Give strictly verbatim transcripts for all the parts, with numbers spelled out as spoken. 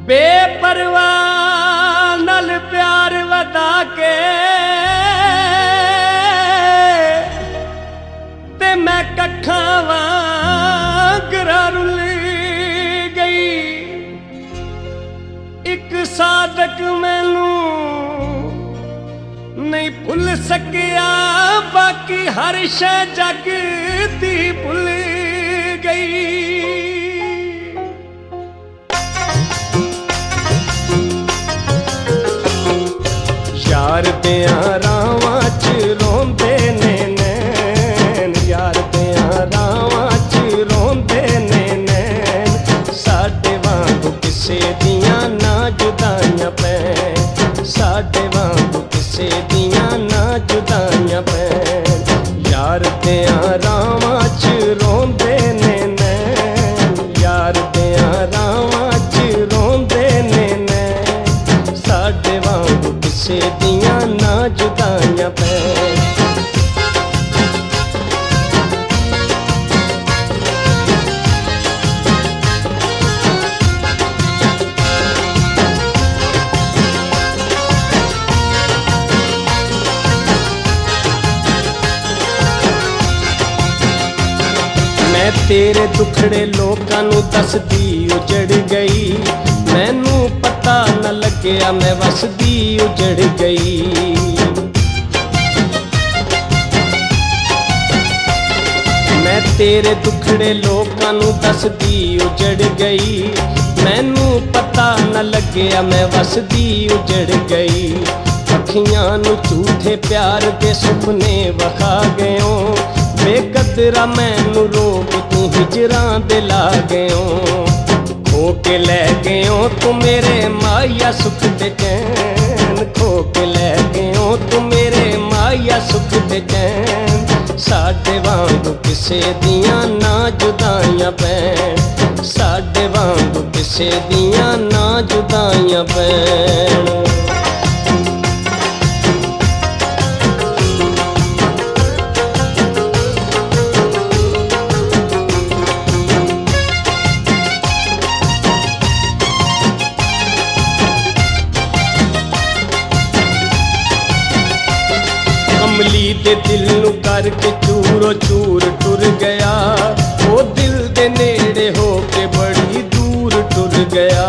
बेपरवाह नल प्यार वधा के ते मैं कखा वांगरा रुल गई। एक साधक मैनू नहीं भुल सकिया, बाकी हर शै जग दी भुल गई। यार दियां रावां च रोंदे ने नैन, यार दियां रावां च रोंदे ने नैन, साडे वांगू किसे दियां ना जुदाइयां पैन, साडे वांगू किसे दियां ना जुदाइयां पैन। यार दियां रावां च रोंदे ने नैन, यार दियां रावां च रोंदे ने नैन, साडे वांगू किसे दियां ना जुदाइयां पैन। मैं तेरे दुखड़े लोकां नू दसदी उजड़ गई, मैनू पता न लग्या मैं वसदी उजड़ गई। मैं तेरे दुखड़े लोकां नू दसदी उजड़ गई, मैनू पता न लग्या मैं वसदी उजड़ गई। अखियां नू झूठे प्यार दे सुपने वखा गयो, बेकदरा मैनू रोक तू हिजरां दे ला गयो। खो के लै गयो तू मेरे माया सुख दे चैन, खो के लै गयो तू मेरे माया सुख दे चैन, साडे वांगू किसे दियां ना जुदाइयां पैन, साडे वांगू किसे दियां ना जुदाइयां पैन। कमली दे दिल नू करके चूरो चूर टुर गया, ओ दिल दे नेड़े हो के बड़ी दूर टुर गया।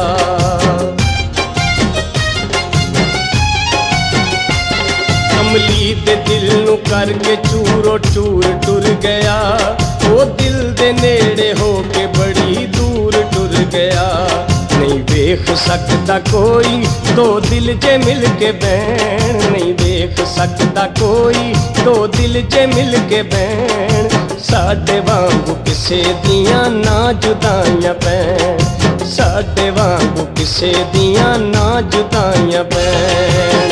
कमली दे दिल नू करके चूरो चूर टुर गया, ओ दिल दे नेड़े हो के बड़ी दूर टुर गया। नहीं वेख सकता कोई दो दिल जे मिल के बैन, नहीं वेख सकता कोई दो दिल जे मिल के बैन, साडे वांगू किसे दियां ना जुदाइयां पैन, साडे वांगू किसे दियां ना जुदाइयां पैन।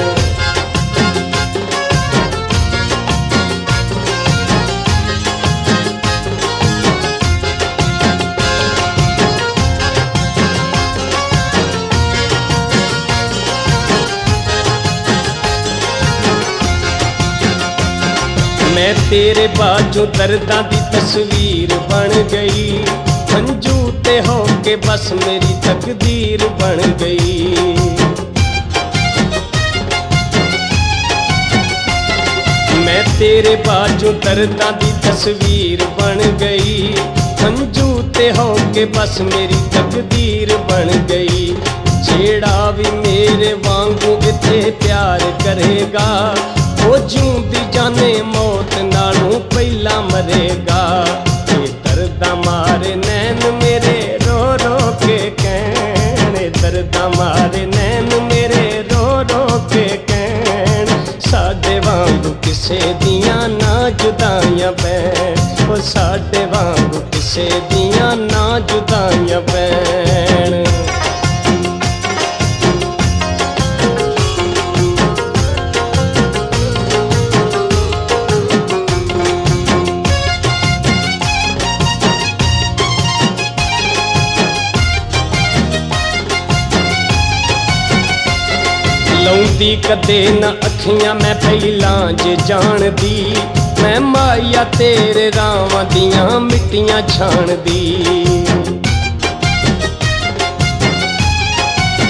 मैं तेरे बाजू दर्दां दी तस्वीर बन गई, मंजू ते हो के बस मेरी तकदीर बन गई। मैं तेरे बाजू दर्दां दी तस्वीर बन गई, मंजू ते हो के बस मेरी तकदीर बन गई। जेड़ा भी मेरे वांगू इत्थे प्यार करेगा, वो जिउंदी जाने मौत नालों पहला मरेगा। ये दर्दा मारे नैन मेरे रो रो के कहन, दर्दा मारे नैन मेरे रो रो के कहन, साडे वांगू किसे दियां ना जुदाइयां पैन, ओ साडे वांगू किसे दियां ना जुदाइयां पैन। लौंदी कदे न अखियां मैं पहलां जे जान दी, मैं माया तेरे रावां दियां मिट्टियां छान दी।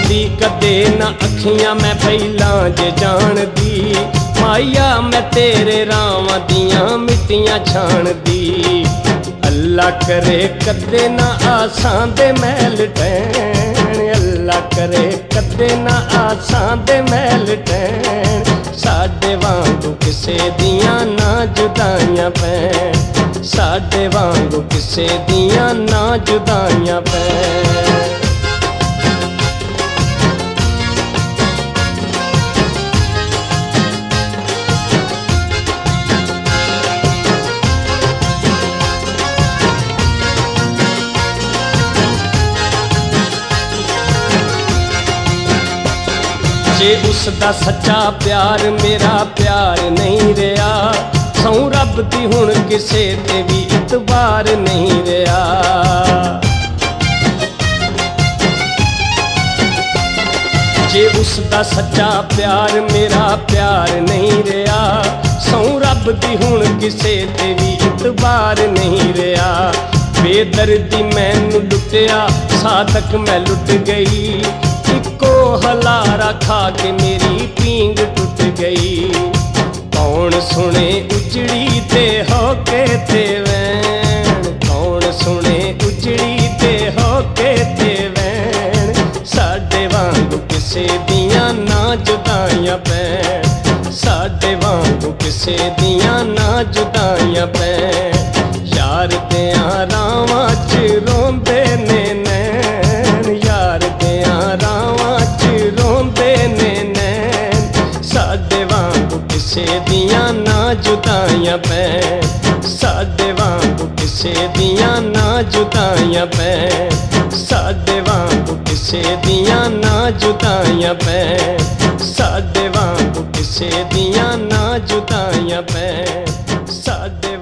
ਲਾਉਂਦੀ ਕਦੇ ਨਾ ਅੱਖੀਆਂ ਮੈਂ ਪਹਿਲਾਂ ਜੇ ਜਾਣਦੀ। ਮਾਇਆ ਮੈਂ ਤੇਰੇ ਰਾਵਾਂ ਦੀਆਂ ਮਿੱਟੀਆਂ ਛਾਣਦੀ। ਅੱਲਾ ਕਰੇ ਕਦੇ ਨਾ ਆਸਾਂ ਦੇ ਮਹਿਲ ਢਹਿਣ, ਅੱਲਾ ਕਰੇ ਕਦੇ ਨਾ ਆਸਾਂ ਦੇ ਮਹਿਲ ਢਹਿਣ। ਸਾਡੇ ਵਾਂਗੂ ਕਿਸੇ ਦੀਆਂ ਨਾ ਜੁਦਾਈਆਂ ਪੈਣ, ਸਾਡੇ ਵਾਂਗੂ ਕਿਸੇ ਦੀਆਂ ਨਾ ਜੁਦਾਈਆਂ ਪੈਣ। ਜੇ ਉਸਦਾ ਸੱਚਾ ਪਿਆਰ ਮੇਰਾ ਪਿਆਰ ਨਹੀਂ ਰਿਹਾ, ਸਹੁੰ ਰੱਬ ਦੀ ਹੁਣ ਕਿਸੇ ਤੇ ਵੀ ਇਤਬਾਰ ਨਹੀਂ ਰਿਹਾ। ਜੇ ਉਸਦਾ ਸੱਚਾ ਪਿਆਰ ਮੇਰਾ ਪਿਆਰ ਨਹੀਂ ਰਿਹਾ, ਸਹੁੰ ਰੱਬ ਦੀ ਹੁਣ ਕਿਸੇ ਤੇ ਵੀ ਇਤਬਾਰ ਨਹੀਂ ਰਿਹਾ। ਬੇਦਰਦੀ ਮੈਨੂੰ ਲੁੱਟਿਆ, ਸਾਦਕ ਮੈਂ ਲੁੱਟ ਗਈ। ਇੱਕੋ ਹਲਾਰਾ ਖਾ ਕੇ ਮੇਰੀ ਪੀਂਗ ਟੁੱਟ ਗਈ। ਕੌਣ ਸੁਣੇ ਉਜੜੀ ਤੇ ਹੋਕੇ ਤੇ ਵੈਣ, ਕੌਣ ਸੁਣੇ ਉਜੜੀ ਤੇ ਹੋਕੇ ਤੇ ਵੈਣ। ਸਾਡੇ ਵਾਂਗੂ ਕਿਸੇ ਦੀਆਂ ਨਾ ਜੁਦਾਈਆਂ ਪੈਣ, ਸਾਡੇ ਵਾਂਗੂ ਕਿਸੇ ਦੀਆਂ ਨਾ ਜੁਦਾਈਆਂ ਪੈਣ। ਯਾਰ ਦਿਆਂ ਰਾਵਾਂ 'ਚ ਰੋਂਦੇ ਨੇ ਨੈਣ, ਯਾਰ ਦਿਆਂ ਰਾਵਾਂ 'ਚ ਰੋਂਦੇ ਨੇ ਨੈਣ। ਸਾਡੇ ਵਾਂਗੂ ਕਿਸੇ ਦੀਆਂ ਨਾ ਜੁਦਾਈਆਂ ਪੈਣ, ਸਾਡੇ ਵਾਂਗੂ ਕਿਸੇ ਦੀਆਂ ਨਾ ਜੁਦਾਈਆਂ ਪੈਣ। ਸਾਡੇ ਵਾਂਗੂ ਕਿਸੇ ਦੀਆਂ ਨਾ ਜੁਦਾਈਆਂ ਪੈਣ, ਸਾਡੇ ਵਾਂਗੂ ਕਿਸੇ ਦੀਆਂ ਨਾ ਜੁਦਾਈਆਂ ਪੈਣ। ਸਾਡੇ